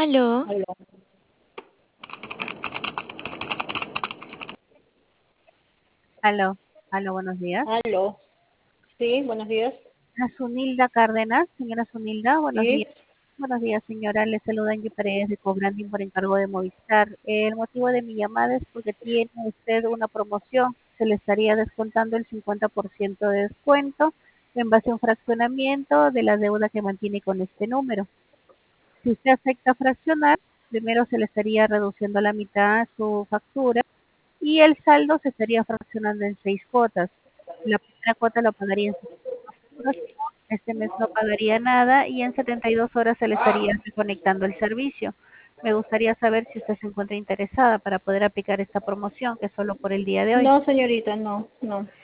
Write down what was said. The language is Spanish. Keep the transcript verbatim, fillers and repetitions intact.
Aló, Aló. Aló, aló, buenos días. Aló. Sí, buenos días. A Sunilda Cárdenas, señora Sunilda, buenos Sí. días. Buenos días, señora. Le saluda Angie Paredes de Cobranding por encargo de Movistar. El motivo de mi llamada es porque tiene usted una promoción. Se le estaría descontando el cincuenta por ciento de descuento en base a un fraccionamiento de la deuda que mantiene con este número. Si usted acepta fraccionar, primero se le estaría reduciendo a la mitad su factura y el saldo se estaría fraccionando en seis cuotas. La primera cuota la pagaría en sesenta horas, este mes no pagaría nada y en setenta y dos horas se le estaría reconectando el servicio. Me gustaría saber si usted se encuentra interesada para poder aplicar esta promoción, que es solo por el día de hoy. No, señorita, no, no.